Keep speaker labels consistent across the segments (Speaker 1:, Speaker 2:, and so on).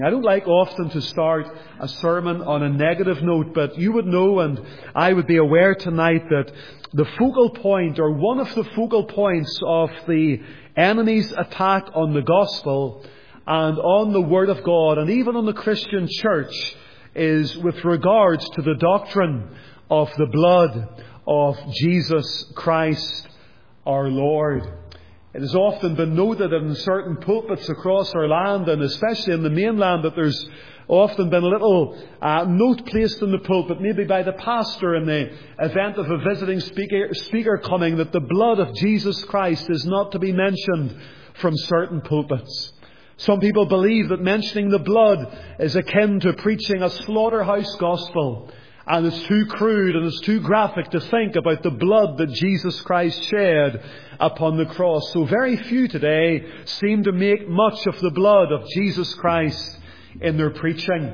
Speaker 1: I don't like often to start a sermon on a negative note, but you would know and I would be aware tonight that the focal point, or one of the focal points of the enemy's attack on the gospel and on the Word of God and even on the Christian church is with regards to the doctrine of the blood of Jesus Christ our Lord. It has often been noted in certain pulpits across our land, and especially in the mainland, that there's often been a little note placed in the pulpit, maybe by the pastor in the event of a visiting speaker coming, that the blood of Jesus Christ is not to be mentioned from certain pulpits. Some people believe that mentioning the blood is akin to preaching a slaughterhouse gospel, and it's too crude and it's too graphic to think about the blood that Jesus Christ shed upon the cross. So very few today seem to make much of the blood of Jesus Christ in their preaching.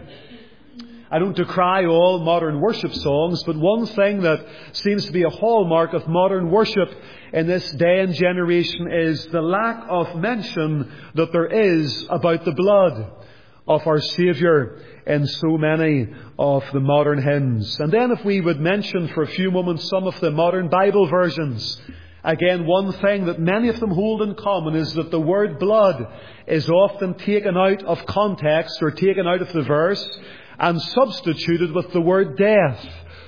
Speaker 1: I don't decry all modern worship songs, but one thing that seems to be a hallmark of modern worship in this day and generation is the lack of mention that there is about the blood of our Saviour in so many of the modern hymns. And then if we would mention for a few moments some of the modern Bible versions, again, one thing that many of them hold in common is that the word blood is often taken out of context or taken out of the verse and substituted with the word death,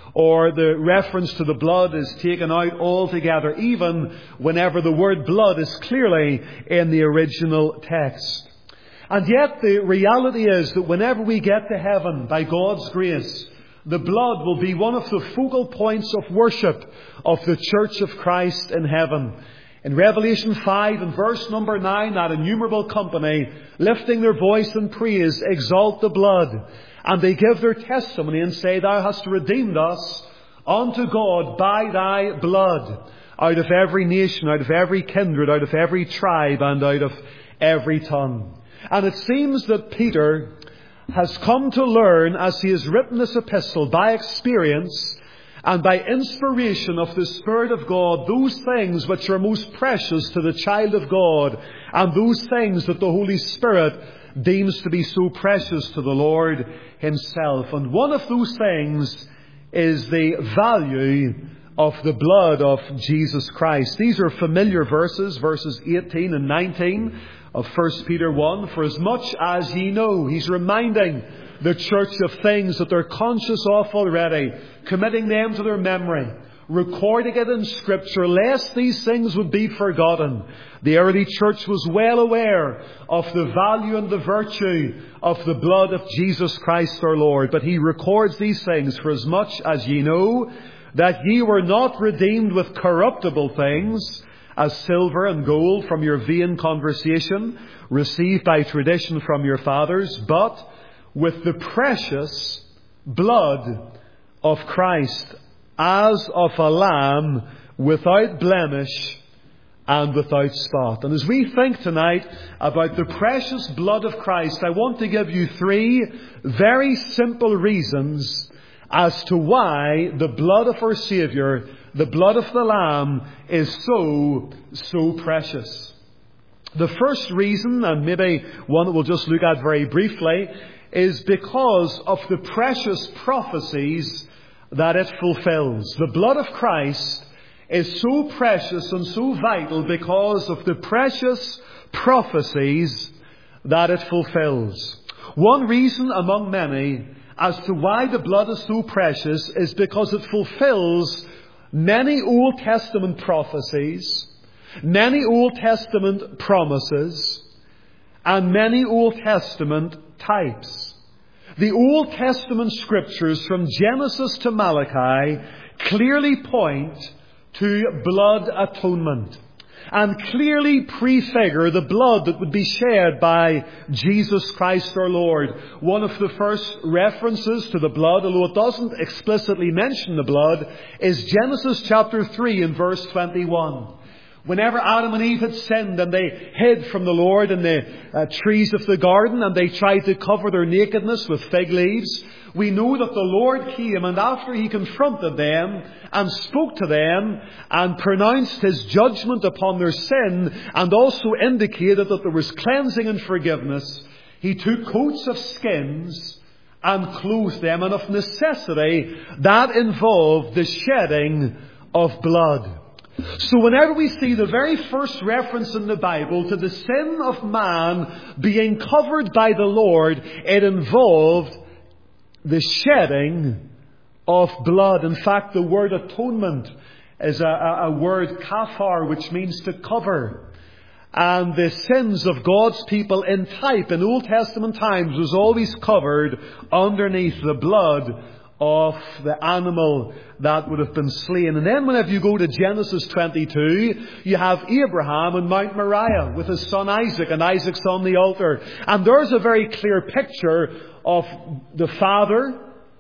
Speaker 1: or the reference to the blood is taken out altogether, even whenever the word blood is clearly in the original text. And yet the reality is that whenever we get to heaven, by God's grace, the blood will be one of the focal points of worship of the Church of Christ in heaven. In Revelation 5 and verse number 9, that innumerable company, lifting their voice in praise, exalt the blood. And they give their testimony and say, Thou hast redeemed us unto God by Thy blood, out of every nation, out of every kindred, out of every tribe, and out of every tongue. And it seems that Peter has come to learn, as he has written this epistle, by experience and by inspiration of the Spirit of God, those things which are most precious to the child of God, and those things that the Holy Spirit deems to be so precious to the Lord Himself. And one of those things is the value of the blood of Jesus Christ. These are familiar verses 18 and 19 of 1 Peter 1. For as much as ye know, he's reminding the church of things that they're conscious of already, committing them to their memory, recording it in Scripture, lest these things would be forgotten. The early church was well aware of the value and the virtue of the blood of Jesus Christ our Lord. But he records these things, for as much as ye know that ye were not redeemed with corruptible things, as silver and gold from your vain conversation, received by tradition from your fathers, but with the precious blood of Christ, as of a lamb, without blemish and without spot. And as we think tonight about the precious blood of Christ, I want to give you three very simple reasons as to why the blood of our Saviour, the blood of the Lamb, is so precious. The first reason, and maybe one that we'll just look at very briefly, is because of the precious prophecies that it fulfills. The blood of Christ is so precious and so vital because of the precious prophecies that it fulfills. One reason among many as to why the blood is so precious is because it fulfills many Old Testament prophecies, many Old Testament promises, and many Old Testament types. The Old Testament scriptures from Genesis to Malachi clearly point to blood atonement and clearly prefigure the blood that would be shed by Jesus Christ our Lord. One of the first references to the blood, although it doesn't explicitly mention the blood, is Genesis chapter 3 and verse 21. Whenever Adam and Eve had sinned and they hid from the Lord in the trees of the garden and they tried to cover their nakedness with fig leaves, we know that the Lord came, and after He confronted them and spoke to them and pronounced His judgment upon their sin and also indicated that there was cleansing and forgiveness, He took coats of skins and clothed them, and of necessity that involved the shedding of blood. So whenever we see the very first reference in the Bible to the sin of man being covered by the Lord, it involved the shedding of blood. In fact, the word atonement is a word kafar, which means to cover. And the sins of God's people in type in Old Testament times was always covered underneath the blood of the animal that would have been slain. And then whenever you go to Genesis 22, you have Abraham on Mount Moriah with his son Isaac, and Isaac's on the altar. And there's a very clear picture of the Father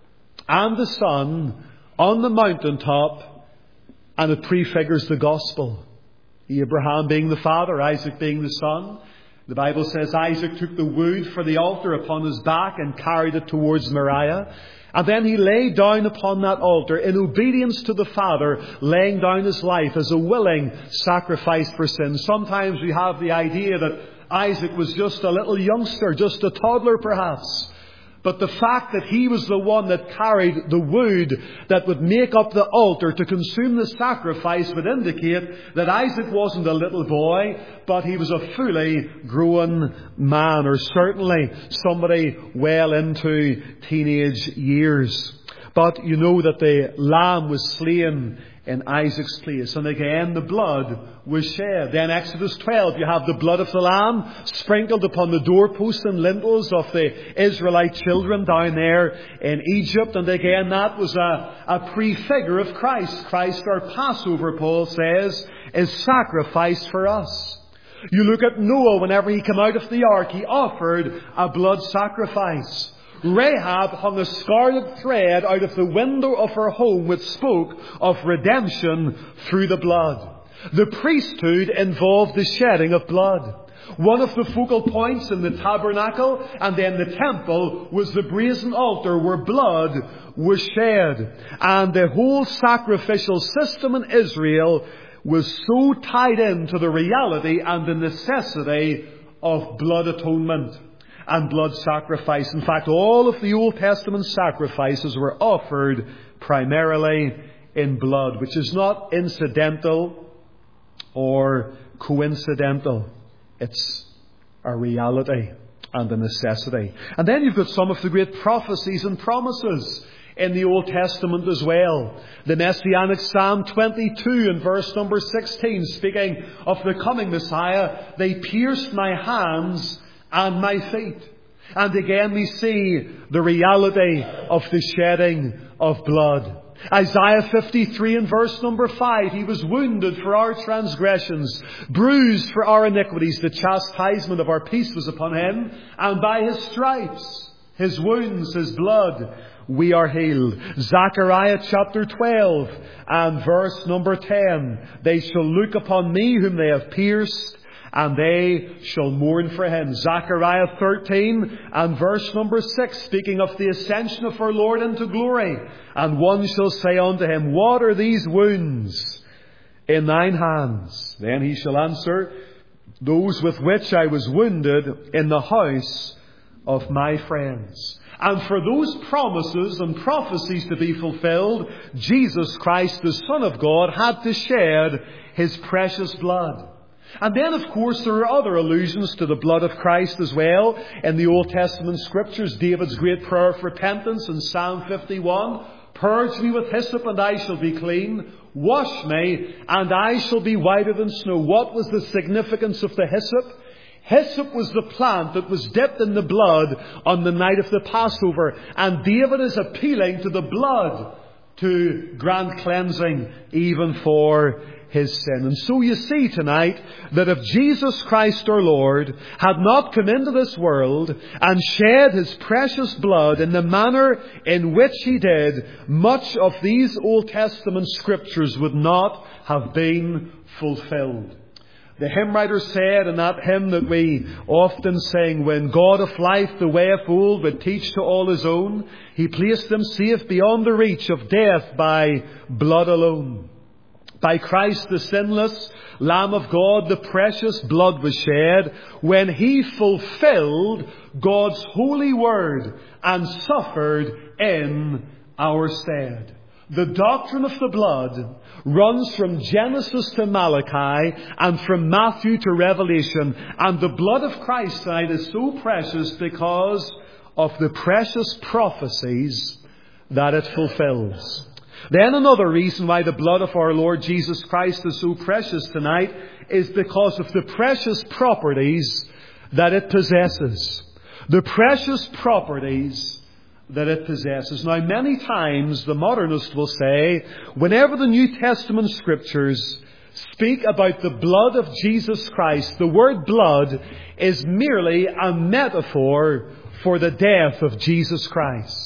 Speaker 1: and the Son on the mountaintop, and it prefigures the gospel. Abraham being the father, Isaac being the son. The Bible says Isaac took the wood for the altar upon his back and carried it towards Moriah. And then he lay down upon that altar in obedience to the Father, laying down his life as a willing sacrifice for sin. Sometimes we have the idea that Isaac was just a little youngster, just a toddler perhaps. But the fact that he was the one that carried the wood that would make up the altar to consume the sacrifice would indicate that Isaac wasn't a little boy, but he was a fully grown man, or certainly somebody well into teenage years. But you know that the lamb was slain in Isaac's place. And again, the blood was shed. Then Exodus 12, you have the blood of the lamb sprinkled upon the doorposts and lintels of the Israelite children down there in Egypt. And again, that was a prefigure of Christ. Christ, our Passover, Paul says, is sacrificed for us. You look at Noah, whenever he came out of the ark, he offered a blood sacrifice. Rahab hung a scarlet thread out of the window of her home which spoke of redemption through the blood. The priesthood involved the shedding of blood. One of the focal points in the tabernacle and then the temple was the brazen altar where blood was shed. And the whole sacrificial system in Israel was so tied into the reality and the necessity of blood atonement and blood sacrifice. In fact, all of the Old Testament sacrifices were offered primarily in blood, which is not incidental or coincidental. It's a reality and a necessity. And then you've got some of the great prophecies and promises in the Old Testament as well. The Messianic Psalm 22 and verse number 16, speaking of the coming Messiah, they pierced my hands and my feet. And again we see the reality of the shedding of blood. Isaiah 53 and verse number 5, he was wounded for our transgressions, bruised for our iniquities. The chastisement of our peace was upon him, and by his stripes, his wounds, his blood, we are healed. Zechariah chapter 12 and verse number 10, they shall look upon me whom they have pierced, and they shall mourn for him. Zechariah 13 and verse number 6, speaking of the ascension of our Lord into glory. And one shall say unto him, what are these wounds in thine hands? Then he shall answer, those with which I was wounded in the house of my friends. And for those promises and prophecies to be fulfilled, Jesus Christ, the Son of God, had to shed his precious blood. And then, of course, there are other allusions to the blood of Christ as well. In the Old Testament Scriptures, David's great prayer of repentance in Psalm 51, purge me with hyssop and I shall be clean. Wash me and I shall be whiter than snow. What was the significance of the hyssop? Hyssop was the plant that was dipped in the blood on the night of the Passover. And David is appealing to the blood to grant cleansing even for his sin. And so you see tonight that if Jesus Christ our Lord had not come into this world and shed his precious blood in the manner in which he did, much of these Old Testament scriptures would not have been fulfilled. The hymn writer said in that hymn that we often sing, when God of life the way of old would teach to all his own, he placed them safe beyond the reach of death by blood alone. By Christ the sinless Lamb of God, the precious blood was shed when He fulfilled God's holy word and suffered in our stead. The doctrine of the blood runs from Genesis to Malachi and from Matthew to Revelation. And the blood of Christ tonight is so precious because of the precious prophecies that it fulfills. Then another reason why the blood of our Lord Jesus Christ is so precious tonight is because of the precious properties that it possesses. The precious properties that it possesses. Now, many times the modernist will say, whenever the New Testament Scriptures speak about the blood of Jesus Christ, the word blood is merely a metaphor for the death of Jesus Christ.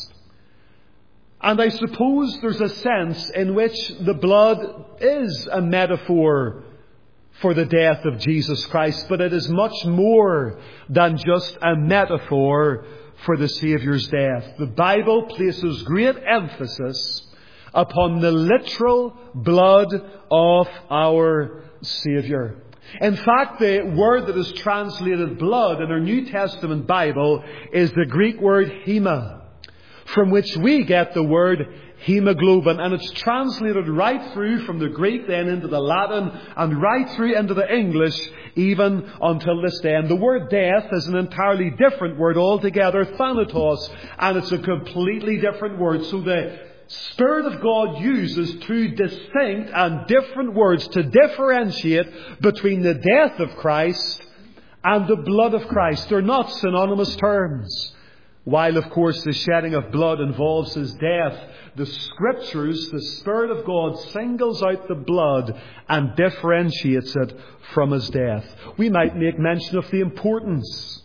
Speaker 1: And I suppose there's a sense in which the blood is a metaphor for the death of Jesus Christ, but it is much more than just a metaphor for the Saviour's death. The Bible places great emphasis upon the literal blood of our Saviour. In fact, the word that is translated blood in our New Testament Bible is the Greek word hema, from which we get the word hemoglobin. And it's translated right through from the Greek then into the Latin and right through into the English even until this day. And the word death is an entirely different word altogether, thanatos, and it's a completely different word. So the Spirit of God uses two distinct and different words to differentiate between the death of Christ and the blood of Christ. They're not synonymous terms. While, of course, the shedding of blood involves His death, the Scriptures, the Spirit of God, singles out the blood and differentiates it from His death. We might make mention of the importance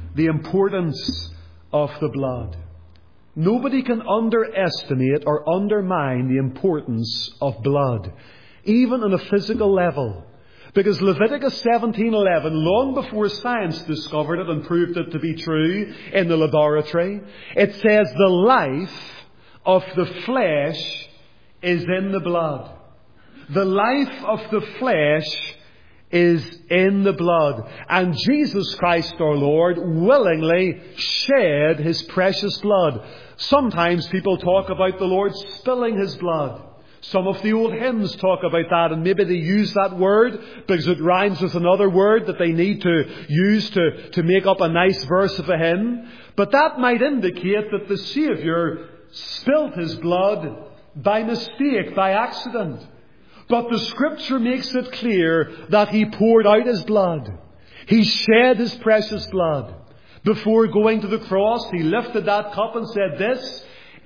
Speaker 1: of the blood. Nobody can underestimate or undermine the importance of blood, even on a physical level. Because Leviticus 17:11, long before science discovered it and proved it to be true in the laboratory, it says the life of the flesh is in the blood. The life of the flesh is in the blood. And Jesus Christ our Lord willingly shed His precious blood. Sometimes people talk about the Lord spilling His blood. Some of the old hymns talk about that, and maybe they use that word because it rhymes with another word that they need to use to make up a nice verse of a hymn. But that might indicate that the Saviour spilt His blood by mistake, by accident. But the Scripture makes it clear that He poured out His blood. He shed His precious blood. Before going to the cross, He lifted that cup and said, This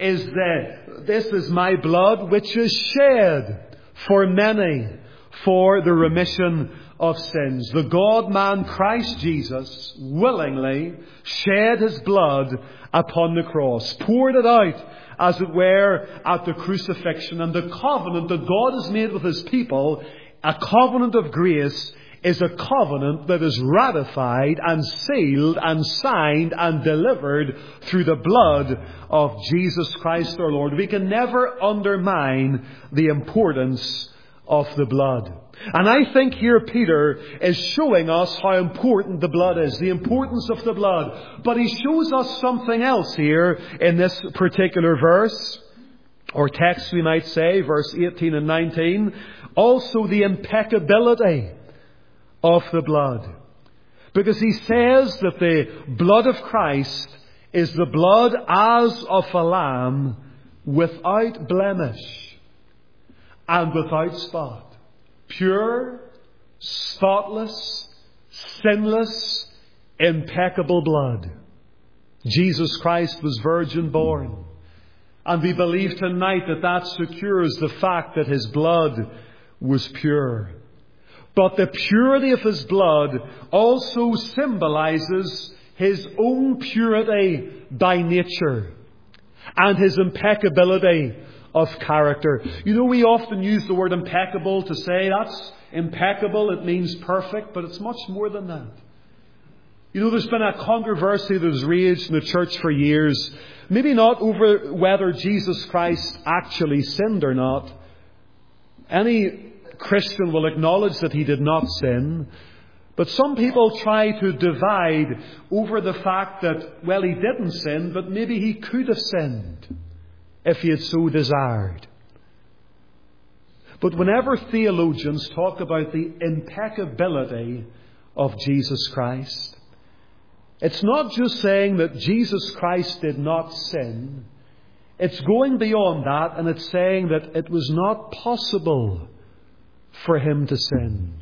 Speaker 1: is my blood which is shed for many for the remission of sins. The God-man Christ Jesus willingly shed His blood upon the cross, poured it out, as it were, at the crucifixion. And the covenant that God has made with His people, a covenant of grace, is a covenant that is ratified and sealed and signed and delivered through the blood of Jesus Christ our Lord. We can never undermine the importance of the blood. And I think here Peter is showing us how important the blood is, the importance of the blood. But he shows us something else here in this particular verse, or text we might say, verse 18 and 19. Also the impeccability of the blood. Because he says that the blood of Christ is the blood as of a lamb without blemish and without spot. Pure, spotless, sinless, impeccable blood. Jesus Christ was virgin born. And we believe tonight that secures the fact that His blood was pure. But the purity of His blood also symbolizes His own purity by nature and His impeccability of character. You know, we often use the word impeccable to say that's impeccable, it means perfect, but it's much more than that. You know, there's been a controversy that has raged in the church for years, maybe not over whether Jesus Christ actually sinned or not. Any Christian will acknowledge that he did not sin. But some people try to divide over the fact that, well, he didn't sin, but maybe he could have sinned if he had so desired. But whenever theologians talk about the impeccability of Jesus Christ, it's not just saying that Jesus Christ did not sin. It's going beyond that, and it's saying that it was not possible for him to sin.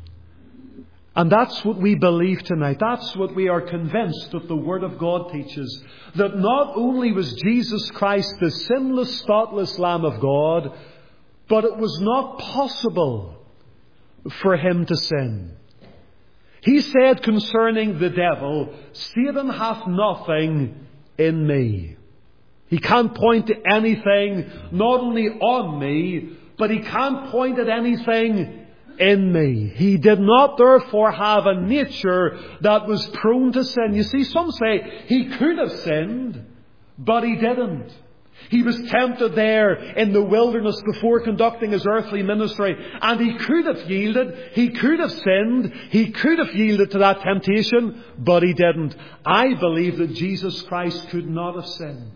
Speaker 1: And that's what we believe tonight. That's what we are convinced that the Word of God teaches. That not only was Jesus Christ the sinless, spotless Lamb of God, but it was not possible for him to sin. He said concerning the devil, Satan hath nothing in me. He can't point to anything, not only on me, but he can't point at anything in me. He did not therefore have a nature that was prone to sin. You see, some say he could have sinned, but he didn't. He was tempted there in the wilderness before conducting his earthly ministry, and he could have yielded, he could have sinned, he could have yielded to that temptation, but he didn't. I believe that Jesus Christ could not have sinned.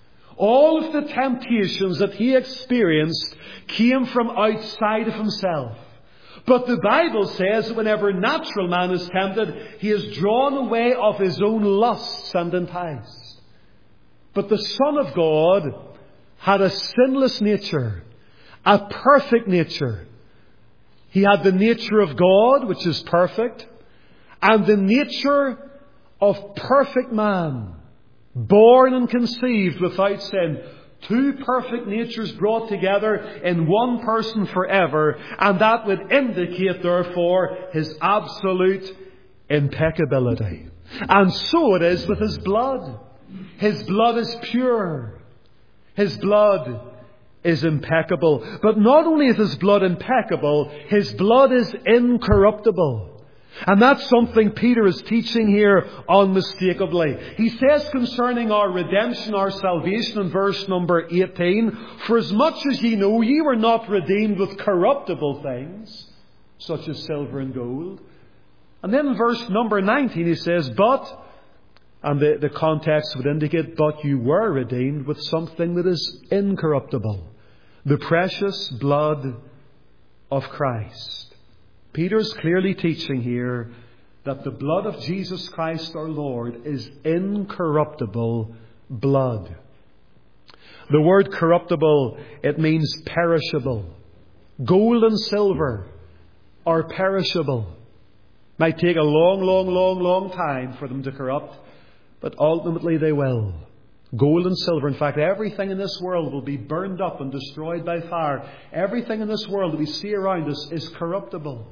Speaker 1: All of the temptations that he experienced came from outside of himself. But the Bible says that whenever natural man is tempted, he is drawn away of his own lusts and enticed. But the Son of God had a sinless nature, a perfect nature. He had the nature of God, which is perfect, and the nature of perfect man, born and conceived without sin. Two perfect natures brought together in one person forever, and that would indicate, therefore, his absolute impeccability. And so it is with his blood. His blood is pure. His blood is impeccable. But not only is his blood impeccable, his blood is incorruptible. And that's something Peter is teaching here unmistakably. He says concerning our redemption, our salvation in verse number 18, For as much as ye know, ye were not redeemed with corruptible things, such as silver and gold. And then in verse number 19 he says, But, and the context would indicate, but you were redeemed with something that is incorruptible, the precious blood of Christ. Peter's clearly teaching here that the blood of Jesus Christ our Lord is incorruptible blood. The word corruptible, it means perishable. Gold and silver are perishable. Might take a long time for them to corrupt, but ultimately they will. Gold and silver, in fact, everything in this world will be burned up and destroyed by fire. Everything in this world that we see around us is corruptible.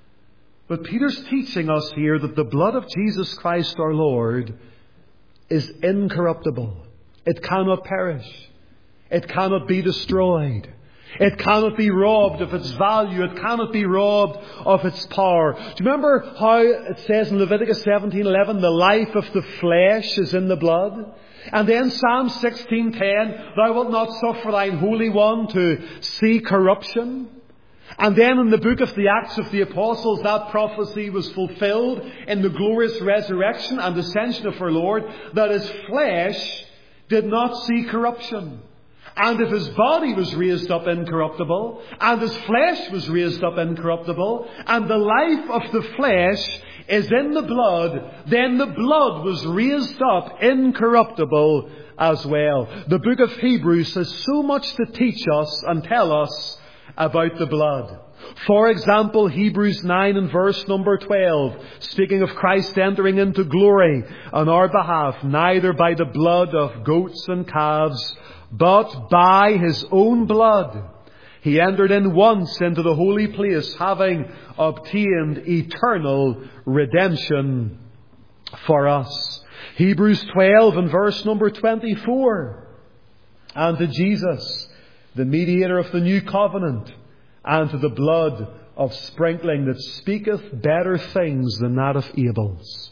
Speaker 1: But Peter's teaching us here that the blood of Jesus Christ our Lord is incorruptible. It cannot perish. It cannot be destroyed. It cannot be robbed of its value. It cannot be robbed of its power. Do you remember how it says in Leviticus 17:11, the life of the flesh is in the blood? And then Psalm 16:10, Thou wilt not suffer thine Holy One to see corruption. And then in the book of the Acts of the Apostles, that prophecy was fulfilled in the glorious resurrection and ascension of our Lord, that his flesh did not see corruption. And if his body was raised up incorruptible, and his flesh was raised up incorruptible, and the life of the flesh is in the blood, then the blood was raised up incorruptible as well. The book of Hebrews has so much to teach us and tell us about the blood. For example, Hebrews 9 and verse number 12, speaking of Christ entering into glory on our behalf, neither by the blood of goats and calves, but by his own blood. He entered in once into the holy place, having obtained eternal redemption for us. Hebrews 12 and verse number 24. And to Jesus, the mediator of the new covenant, and to the blood of sprinkling that speaketh better things than that of Abel's.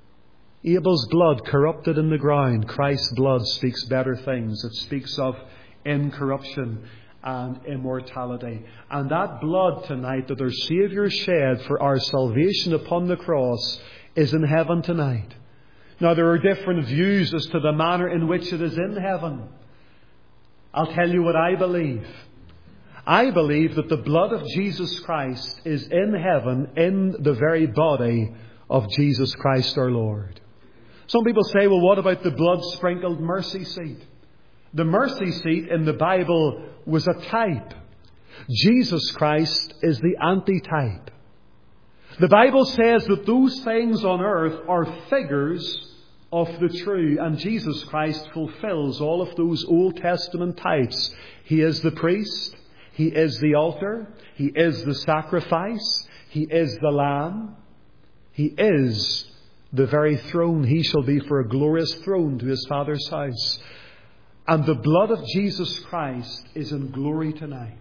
Speaker 1: Abel's blood corrupted in the ground. Christ's blood speaks better things. It speaks of incorruption and immortality. And that blood tonight that our Saviour shed for our salvation upon the cross is in heaven tonight. Now, there are different views as to the manner in which it is in heaven. I'll tell you what I believe. I believe that the blood of Jesus Christ is in heaven in the very body of Jesus Christ our Lord. Some people say, well, what about the blood-sprinkled mercy seat? The mercy seat in the Bible was a type. Jesus Christ is the antitype. The Bible says that those things on earth are figures of the true, and Jesus Christ fulfills all of those Old Testament types. He is the priest. He is the altar. He is the sacrifice. He is the Lamb. He is the very throne. He shall be for a glorious throne to his Father's house. And the blood of Jesus Christ is in glory tonight.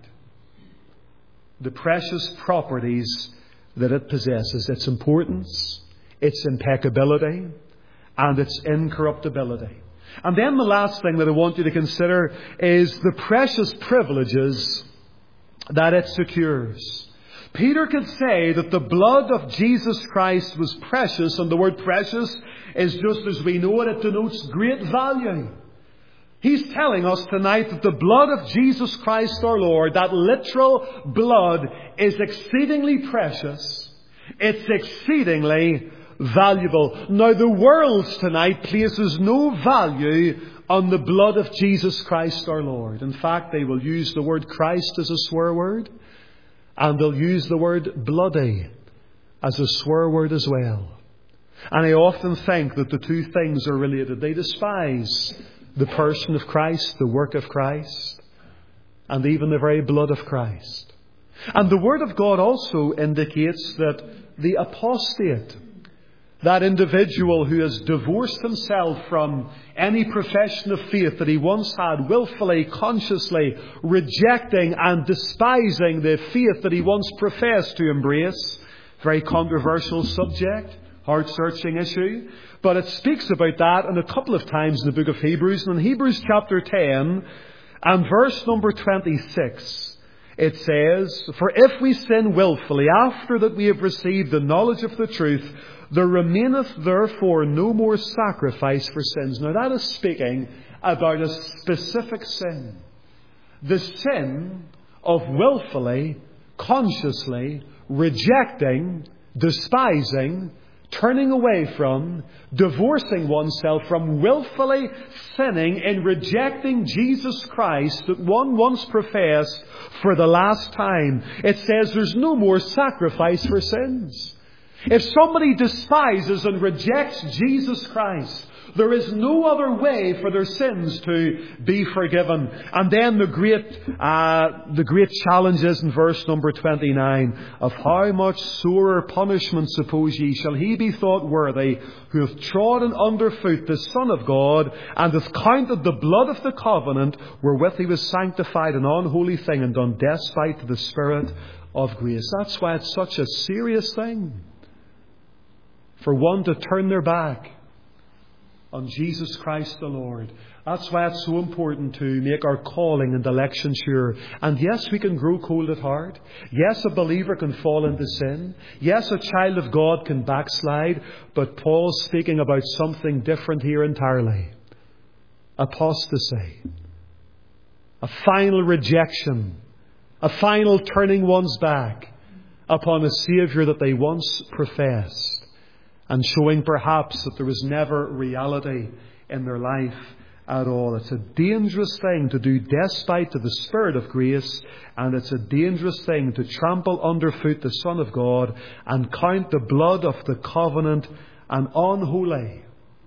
Speaker 1: The precious properties that it possesses, its importance, its impeccability, and its incorruptibility. And then the last thing that I want you to consider is the precious privileges that it secures. Peter could say that the blood of Jesus Christ was precious, and the word precious is just as we know it, it denotes great value. He's telling us tonight that the blood of Jesus Christ our Lord, that literal blood, is exceedingly precious. It's exceedingly valuable. Now, the world tonight places no value on the blood of Jesus Christ our Lord. In fact, they will use the word Christ as a swear word, and they'll use the word bloody as a swear word as well. And I often think that the two things are related. They despise the person of Christ, the work of Christ, and even the very blood of Christ. And the Word of God also indicates that the apostate, that individual who has divorced himself from any profession of faith that he once had, willfully, consciously rejecting and despising the faith that he once professed to embrace, very controversial subject, heart-searching issue. But it speaks about that in a couple of times in the book of Hebrews. And in Hebrews chapter 10 and verse number 26, it says, "For if we sin willfully after that we have received the knowledge of the truth, there remaineth therefore no more sacrifice for sins." Now that is speaking about a specific sin. The sin of willfully, consciously rejecting, despising, turning away from, divorcing oneself from, willfully sinning in rejecting Jesus Christ that one once professed for the last time. It says there's no more sacrifice for sins. If somebody despises and rejects Jesus Christ, there is no other way for their sins to be forgiven. And then the great challenge is in verse number 29, "Of how much sorer punishment, suppose ye, shall he be thought worthy, who hath trodden under foot the Son of God, and hath counted the blood of the covenant, wherewith he was sanctified, an unholy thing, and done despite to the Spirit of grace." That's why it's such a serious thing for one to turn their back on Jesus Christ the Lord. That's why it's so important to make our calling and election sure. And yes, we can grow cold at heart. Yes, a believer can fall into sin. Yes, a child of God can backslide. But Paul's speaking about something different here entirely. Apostasy. A final rejection. A final turning one's back upon a Saviour that they once professed, and showing perhaps that there was never reality in their life at all. It's a dangerous thing to do despite to the Spirit of grace, and it's a dangerous thing to trample underfoot the Son of God and count the blood of the covenant an unholy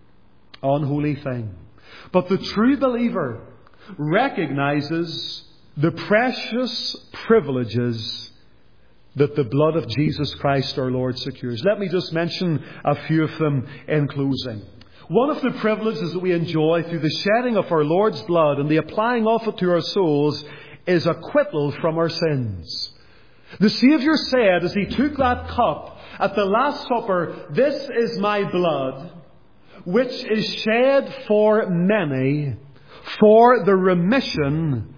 Speaker 1: thing. But the true believer recognizes the precious privileges that the blood of Jesus Christ our Lord secures. Let me just mention a few of them in closing. One of the privileges that we enjoy through the shedding of our Lord's blood and the applying of it to our souls is acquittal from our sins. The Saviour said as he took that cup at the Last Supper, "This is my blood, which is shed for many for the remission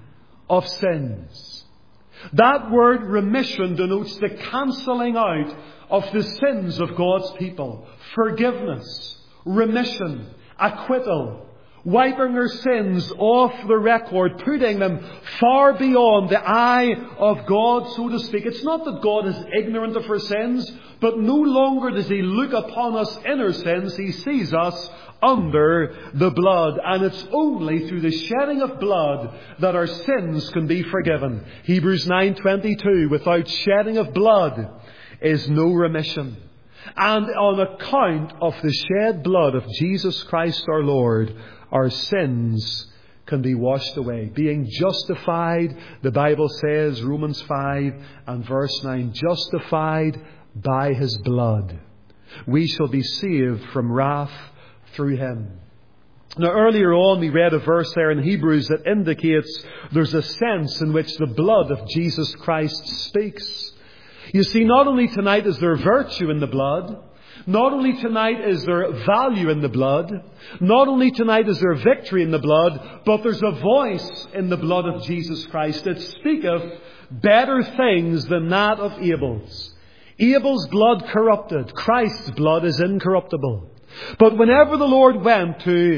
Speaker 1: of sins. That word remission denotes the cancelling out of the sins of God's people. Forgiveness, remission, acquittal, wiping their sins off the record, putting them far beyond the eye of God, so to speak. It's not that God is ignorant of our sins, but no longer does He look upon us in our sins. He sees us under the blood. And it's only through the shedding of blood that our sins can be forgiven. Hebrews 9:22, without shedding of blood is no remission. And on account of the shed blood of Jesus Christ our Lord, our sins can be washed away. Being justified, the Bible says, Romans 5 and verse 9, justified by His blood, we shall be saved from wrath through Him. Now earlier on we read a verse there in Hebrews that indicates there's a sense in which the blood of Jesus Christ speaks. You see, not only tonight is there virtue in the blood, not only tonight is there value in the blood, not only tonight is there victory in the blood, but there's a voice in the blood of Jesus Christ that speaketh better things than that of Abel's. Abel's blood corrupted. Christ's blood is incorruptible. But whenever the Lord went to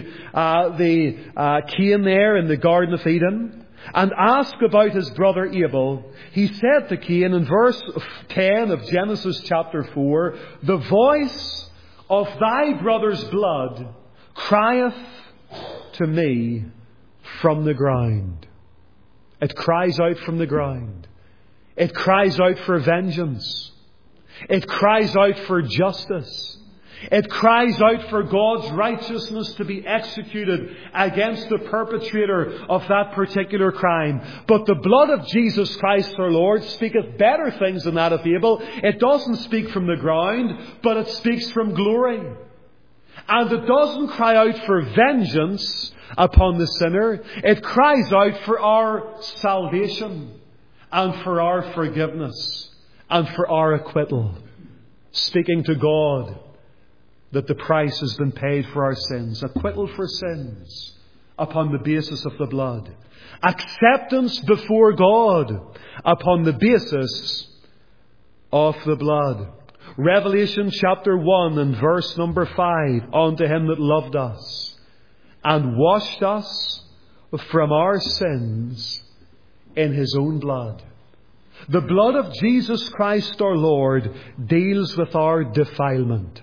Speaker 1: Cain there in the Garden of Eden and asked about his brother Abel, He said to Cain in verse 10 of Genesis chapter 4, the voice of thy brother's blood crieth to me from the ground. It cries out from the ground. It cries out for vengeance. It cries out for justice. It cries out for God's righteousness to be executed against the perpetrator of that particular crime. But the blood of Jesus Christ our Lord speaketh better things than that of Abel. It doesn't speak from the ground, but it speaks from glory. And it doesn't cry out for vengeance upon the sinner. It cries out for our salvation and for our forgiveness and for our acquittal. Speaking to God that the price has been paid for our sins. Acquittal for sins upon the basis of the blood. Acceptance before God upon the basis of the blood. Revelation chapter 1 and verse number 5. Unto Him that loved us and washed us from our sins in His own blood. The blood of Jesus Christ our Lord deals with our defilement.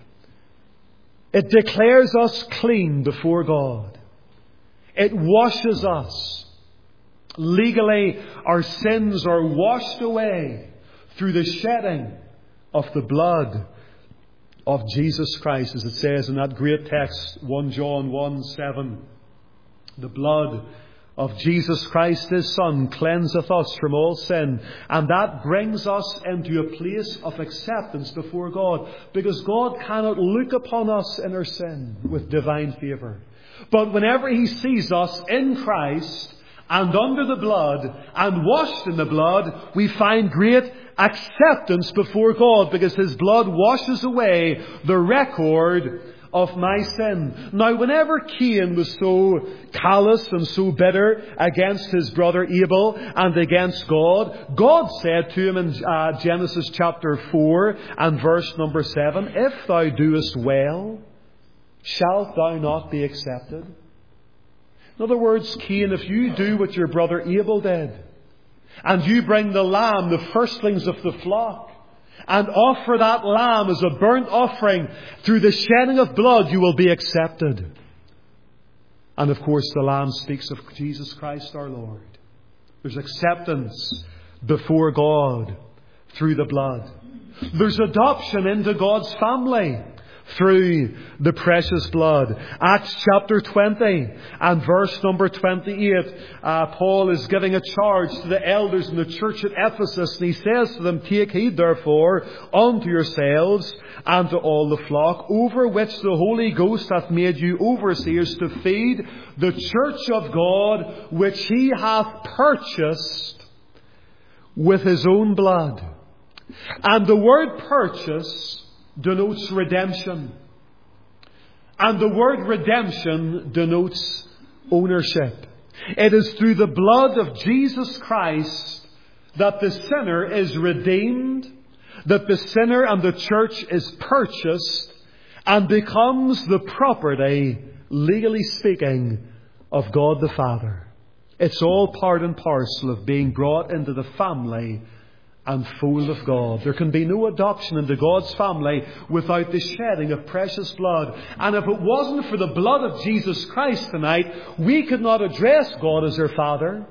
Speaker 1: It declares us clean before God. It washes us. Legally, our sins are washed away through the shedding of the blood of Jesus Christ, as it says in that great text, 1 John 1:7. The blood of Jesus Christ, His Son, cleanseth us from all sin. And that brings us into a place of acceptance before God. Because God cannot look upon us in our sin with divine favour. But whenever He sees us in Christ and under the blood and washed in the blood, we find great acceptance before God. Because His blood washes away the record of my sin. Now, whenever Cain was so callous and so bitter against his brother Abel and against God, God said to him in Genesis chapter 4 and verse number 7, If thou doest well, shalt thou not be accepted? In other words, Cain, if you do what your brother Abel did, and you bring the lamb, the firstlings of the flock, and offer that lamb as a burnt offering, through the shedding of blood you will be accepted. And of course the lamb speaks of Jesus Christ our Lord. There's acceptance before God through the blood. There's adoption into God's family through the precious blood. Acts chapter 20 and verse number 28. Paul is giving a charge to the elders in the church at Ephesus, and he says to them, Take heed therefore unto yourselves and to all the flock, over which the Holy Ghost hath made you overseers, to feed the church of God, which He hath purchased with His own blood. And the word purchase denotes redemption. And the word redemption denotes ownership. It is through the blood of Jesus Christ that the sinner is redeemed, that the sinner and the church is purchased and becomes the property, legally speaking, of God the Father. It's all part and parcel of being brought into the family and fold of God. There can be no adoption into God's family without the shedding of precious blood. And if it wasn't for the blood of Jesus Christ tonight, we could not address God as our Father.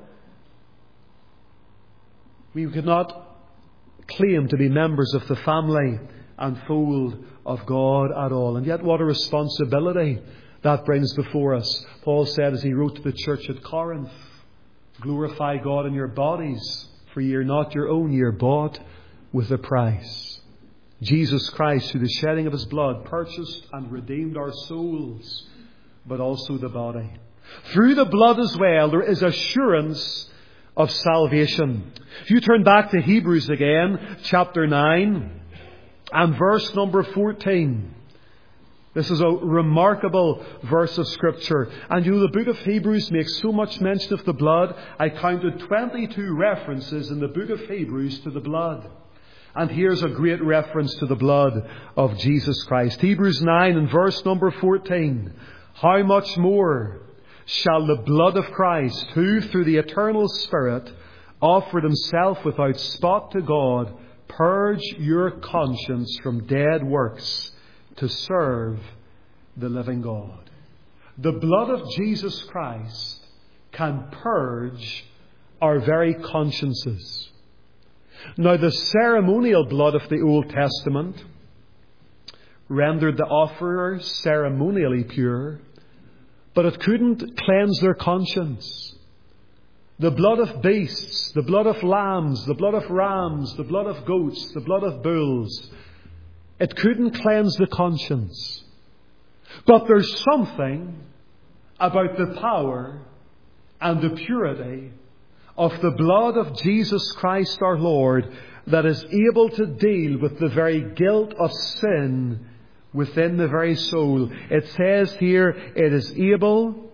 Speaker 1: We could not claim to be members of the family and fold of God at all. And yet what a responsibility that brings before us. Paul said as he wrote to the church at Corinth, glorify God in your bodies, for ye are not your own, ye are bought with a price. Jesus Christ, through the shedding of his blood, purchased and redeemed our souls, but also the body. Through the blood as well, there is assurance of salvation. If you turn back to Hebrews again, chapter 9, and verse number 14. This is a remarkable verse of Scripture. And you know, the book of Hebrews makes so much mention of the blood. I counted 22 references in the book of Hebrews to the blood. And here's a great reference to the blood of Jesus Christ. Hebrews 9 and verse number 14. How much more shall the blood of Christ, who through the eternal Spirit offered himself without spot to God, purge your conscience from dead works to serve the living God. The blood of Jesus Christ can purge our very consciences. Now, the ceremonial blood of the Old Testament rendered the offerer ceremonially pure, but it couldn't cleanse their conscience. The blood of beasts, the blood of lambs, the blood of rams, the blood of goats, the blood of bulls, it couldn't cleanse the conscience. But there's something about the power and the purity of the blood of Jesus Christ our Lord that is able to deal with the very guilt of sin within the very soul. It says here, it is able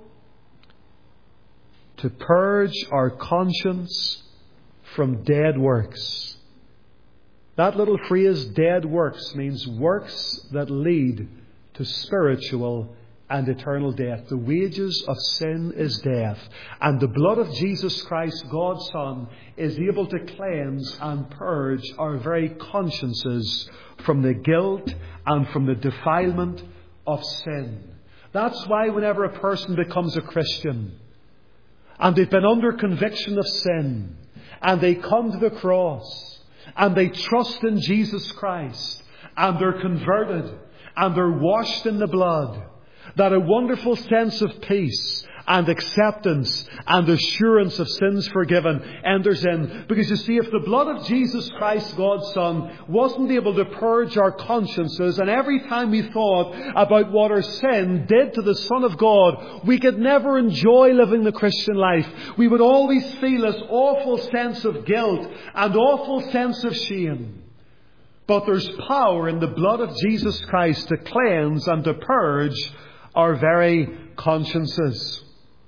Speaker 1: to purge our conscience from dead works. That little phrase, dead works, means works that lead to spiritual and eternal death. The wages of sin is death. And the blood of Jesus Christ, God's Son, is able to cleanse and purge our very consciences from the guilt and from the defilement of sin. That's why whenever a person becomes a Christian and they've been under conviction of sin and they come to the cross and they trust in Jesus Christ and they're converted and they're washed in the blood, that a wonderful sense of peace and acceptance and assurance of sins forgiven enters in. Because you see, if the blood of Jesus Christ, God's Son, wasn't able to purge our consciences, and every time we thought about what our sin did to the Son of God, we could never enjoy living the Christian life. We would always feel this awful sense of guilt and awful sense of shame. But there's power in the blood of Jesus Christ to cleanse and to purge our very consciences.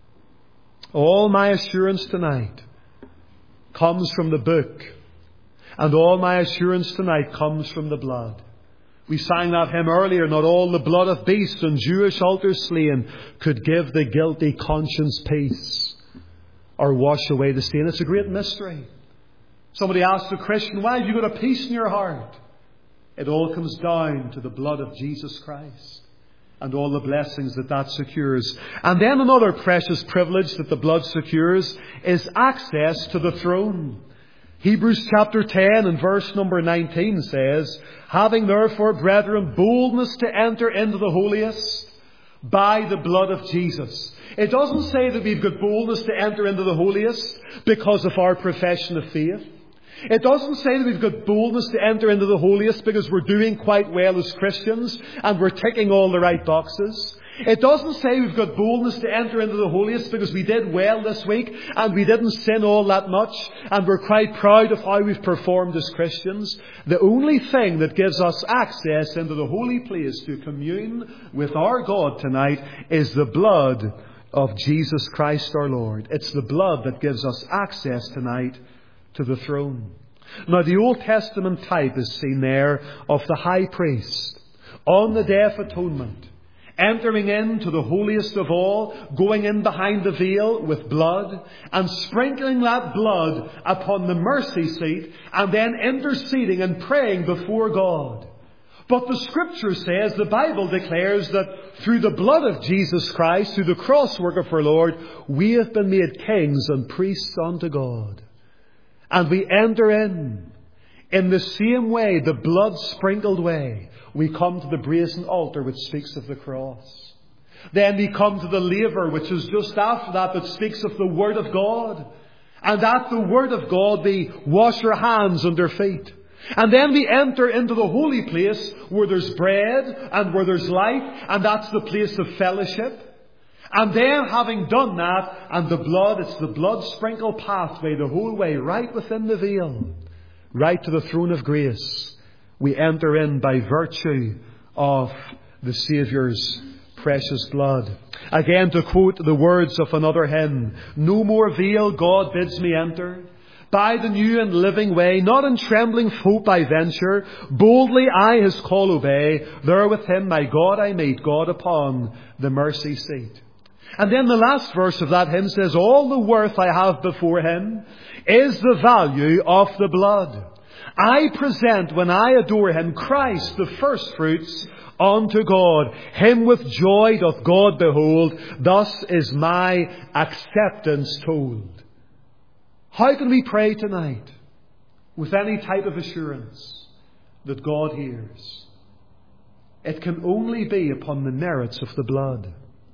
Speaker 1: All my assurance tonight comes from the book, and all my assurance tonight comes from the blood. We sang that hymn earlier, not all the blood of beasts on Jewish altars slain could give the guilty conscience peace or wash away the stain. It's a great mystery. Somebody asked a Christian, why have you got a peace in your heart? It all comes down to the blood of Jesus Christ and all the blessings that secures. And then another precious privilege that the blood secures is access to the throne. Hebrews chapter 10 and verse number 19 says, having therefore, brethren, boldness to enter into the holiest by the blood of Jesus. It doesn't say that we've got boldness to enter into the holiest because of our profession of faith. It doesn't say that we've got boldness to enter into the holiest because we're doing quite well as Christians and we're ticking all the right boxes. It doesn't say we've got boldness to enter into the holiest because we did well this week and we didn't sin all that much and we're quite proud of how we've performed as Christians. The only thing that gives us access into the holy place to commune with our God tonight is the blood of Jesus Christ our Lord. It's the blood that gives us access tonight to the throne. Now, the Old Testament type is seen there of the high priest on the Day of Atonement, entering into the holiest of all, going in behind the veil with blood, and sprinkling that blood upon the mercy seat, and then interceding and praying before God. But the Scripture says, the Bible declares that through the blood of Jesus Christ, through the cross work of our Lord, we have been made kings and priests unto God. And we enter in the same way, the blood-sprinkled way. We come to the brazen altar which speaks of the cross. Then we come to the laver which is just after that speaks of the Word of God. And at the Word of God we wash our hands and our feet. And then we enter into the holy place where there's bread and where there's light, and that's the place of fellowship. And then, having done that, and the blood, it's the blood-sprinkled pathway the whole way, right within the veil, right to the throne of grace. We enter in by virtue of the Saviour's precious blood. Again, to quote the words of another hymn, no more veil God bids me enter. By the new and living way, not in trembling hope I venture, boldly I His call obey. There with Him my God I meet, God upon the mercy seat. And then the last verse of that hymn says, all the worth I have before Him is the value of the blood. I present when I adore Him, Christ the first fruits unto God. Him with joy doth God behold, thus is my acceptance told. How can we pray tonight with any type of assurance that God hears? It can only be upon the merits of the blood.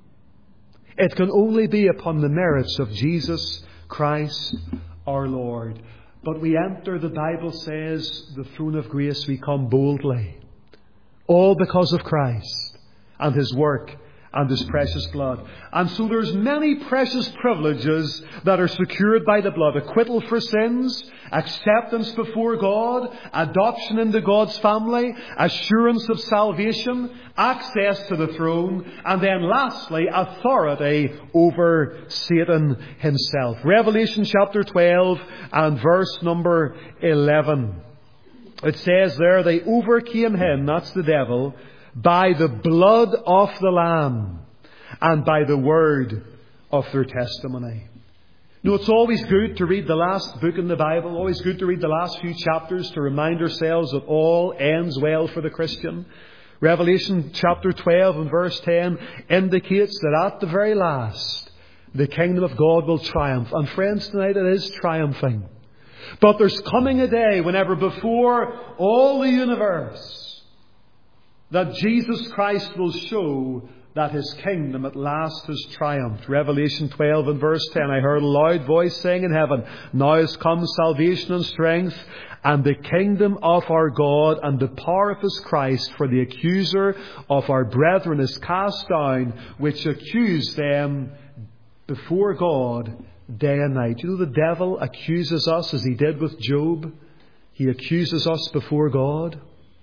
Speaker 1: It can only be upon the merits of Jesus Christ our Lord. But we enter, the Bible says, the throne of grace, we come boldly. All because of Christ and His work and His precious blood. And so there's many precious privileges that are secured by the blood. Acquittal for sins, acceptance before God, adoption into God's family, assurance of salvation, access to the throne, and then lastly, authority over Satan himself. Revelation chapter 12 and verse number 11. It says there, they overcame him, that's the devil, by the blood of the Lamb and by the word of their testimony. You know, it's always good to read the last book in the Bible, always good to read the last few chapters to remind ourselves that all ends well for the Christian. Revelation chapter 12 and verse 10 indicates that at the very last, the kingdom of God will triumph. And friends, tonight it is triumphing. But there's coming a day whenever before all the universe, that Jesus Christ will show that His kingdom at last has triumphed. Revelation 12 and verse 10, I heard a loud voice saying in heaven, now has come salvation and strength and the kingdom of our God and the power of His Christ, for the accuser of our brethren is cast down, which accused them before God day and night. You know, the devil accuses us as he did with Job. He accuses us before God.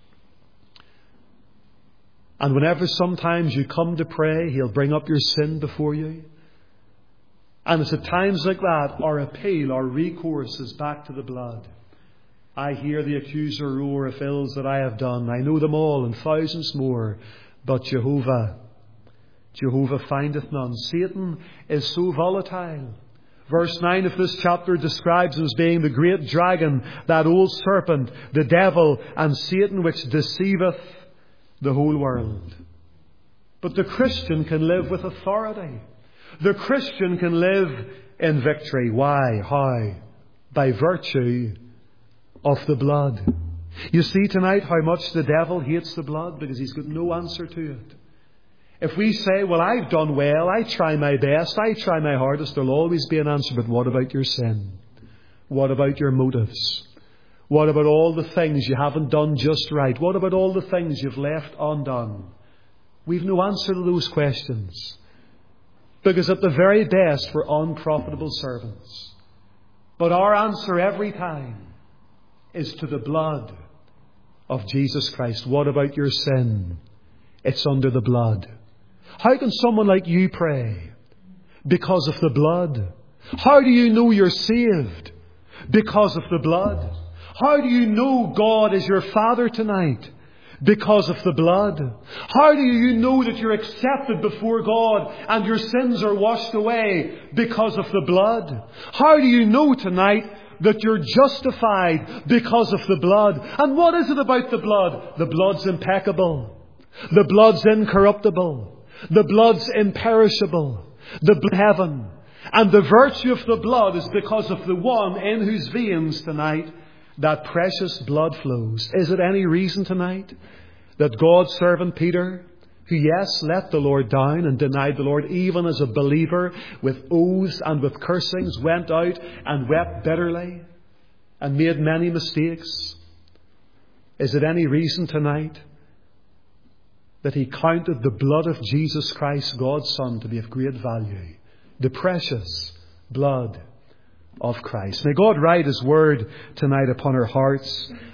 Speaker 1: And whenever sometimes you come to pray, he'll bring up your sin before you. And it's at times like that, our appeal, our recourse is back to the blood. I hear the accuser roar of ills that I have done. I know them all and thousands more. But Jehovah findeth none. Satan is so volatile. Verse 9 of this chapter describes him as being the great dragon, that old serpent, the devil and Satan, which deceiveth the whole world. But the Christian can live with authority. The Christian can live in victory. Why? How? By virtue of the blood. You see tonight how much the devil hates the blood, because he's got no answer to it. If we say, well, I've done well, I try my best, I try my hardest, there'll always be an answer. But what about your sin? What about your motives? What about all the things you haven't done just right? What about all the things you've left undone? We've no answer to those questions. Because at the very best, we're unprofitable servants. But our answer every time is to the blood of Jesus Christ. What about your sin? It's under the blood. How can someone like you pray? Because of the blood. How do you know you're saved? Because of the blood. How do you know God is your Father tonight? Because of the blood. How do you know that you're accepted before God and your sins are washed away? Because of the blood. How do you know tonight that you're justified? Because of the blood. And what is it about the blood? The blood's impeccable. The blood's incorruptible. The blood's imperishable. The blood of heaven. And the virtue of the blood is because of the one in whose veins tonight that precious blood flows. Is it any reason tonight that God's servant Peter, who, yes, let the Lord down and denied the Lord even as a believer with oaths and with cursings, went out and wept bitterly and made many mistakes? Is it any reason tonight that he counted the blood of Jesus Christ, God's Son, to be of great value? The precious blood of Christ. May God write His word tonight upon our hearts